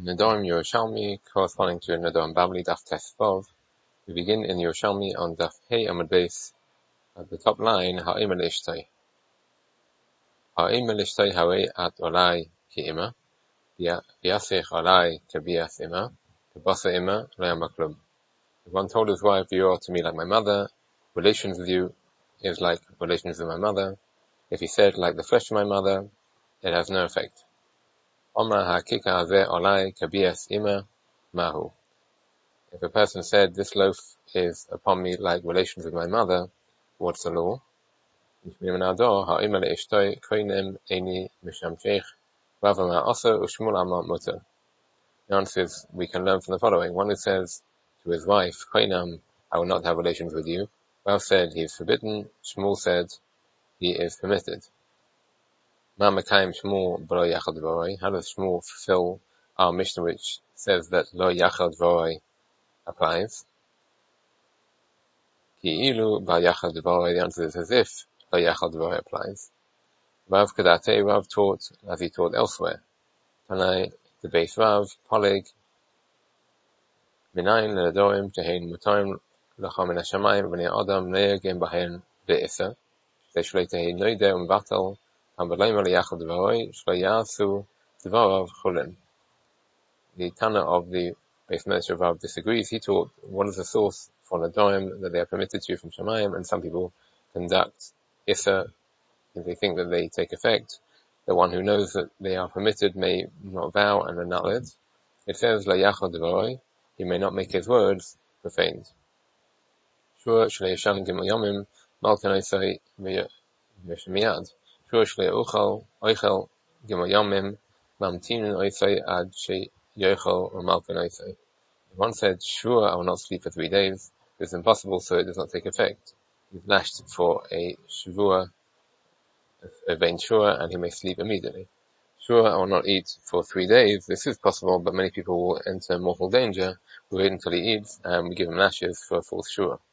Nedarim Yerushalmi, corresponding to Nedarim Bavli, Daf Tes Vav. We begin in Yerushalmi on Daf Hey Amud Beis, at the top line, Ha'im el-Ishtai. Ha'im el-Ishtai Ha'ei at Olai ki-Ima, V'yasich Olai Kabias Ima, Kabasa Ima, Le'am Maklum. If one told his wife, you are to me like my mother, relations with you is like relations with my mother. If he said, like the flesh of my mother, it has no effect. Omar ha'kika hazeh Olai Kabias Ima, Mahu. If a person said, this loaf is upon me like relations with my mother, what's the law? The answer is, we can learn from the following. One who says to his wife, I will not have relations with you. Rav said he is forbidden. Shmuel said he is permitted. How does Shmuel fulfill our Mishnah which says that lo yachad v'roi applies? The answer is as if lo yachad v'roi applies. Rav Kadate, Rav taught as he taught elsewhere. Tanai, the base Rav, Polig, Minayin Nedarim, Jehein Mutarim, Lacham Min HaShamayim, B'nei Adam, Ne'egim Bahen Be'isa, Shleitei Noideh Umbatal, Hambalaim Lo Yachad V'roi, Shlo Yasu Dvarav Chulin. The Tana of the base Medrash Rav disagrees. He taught, what is the source for Nedarim that they are permitted to from Shamayim, and some people conduct Issa if they think that they take effect. The one who knows that they are permitted may not vow and annul it. It says, La yachad v'roi, he may not make his words profaned. Shur shlei yashan gimel yomim, malkan oisai v'shemiyad. Shur shlei oichel gimel yomim, mamtinin oisai ad she yoichel or malkan oisai. If one said, sure, I will not sleep for 3 days, it is impossible, so it does not take effect. He's lashed for a shavua, a vain shura, and he may sleep immediately. Sure, I will not eat for 3 days. This is possible, but many people will enter mortal danger. We wait until he eats, and we give him lashes for a false shura.